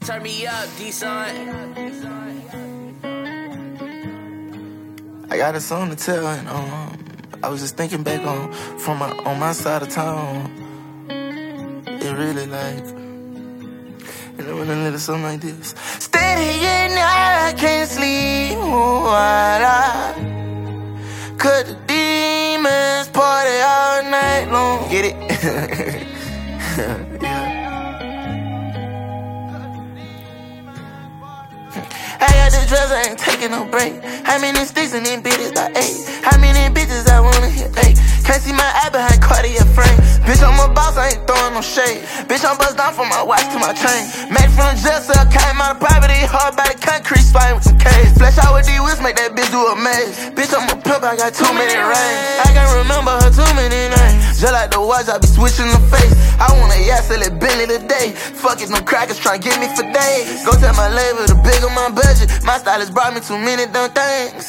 Turn me up, D-Son. I got a song to tell, and I was just thinking back on my side of town. It really like, and it went a little something like this. Steady at night, I can't sleep. Cut the demons, party all night long. Get it? Yeah. I got the drugs, I ain't taking no break. How many sticks and them bitches I ate? How many bitches I wanna hit? Ay, can't see my eye behind Cartier frame. Bitch, I'm a boss, I ain't throwing no shade. Bitch, I'm bust down from my watch to my chain. Made from jail cell, came out of poverty, hard by the concrete, spine with some K's. Flash out with D-Wiz, make that bitch do a maze. Bitch, I'm a pimp, I got too many rings. I can't remember her too many names. Just like the watch, I be switching the face. I want a yacht, sell it Bentley today. Fuck it, no crackers tryna get me for days. Go tell my label to bigger my budget. My stylist brought me too many dumb things.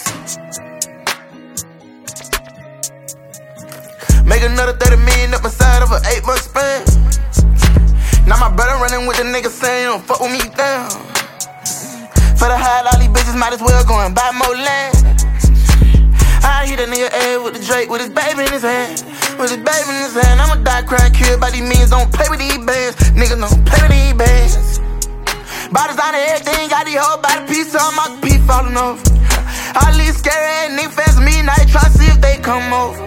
Make another 30 million up inside of an 8-month span. Now my brother running with the niggas saying, don't fuck with me down. For the high, all these bitches might as well go and buy more land. I hit a nigga head with the Drake with his baby in his hand. With his baby in his hand, I'ma die crying, killed by these millions. Don't play with these bands, niggas don't play with these bands. Bottles on everything, got these whole body piece on my feet falling over. All these scary ass niggas fans of me, now they try to see if they come over.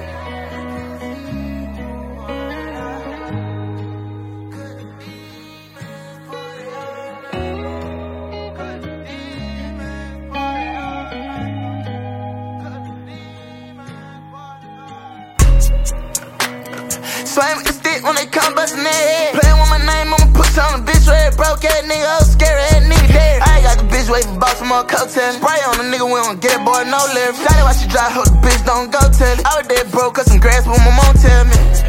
Swam with the stick when they come bustin' their head. Playin' with my name, I'ma put on a bitch red. Broke ass nigga, oh scary ass nigga dead. I ain't got the bitch waiting for Baltimore coattail. Spray on the nigga, we don't get it, boy, no lift. Shawty why she dry, hope the bitch don't go tell it. I was dead broke, cause some grass, what my mom tell me.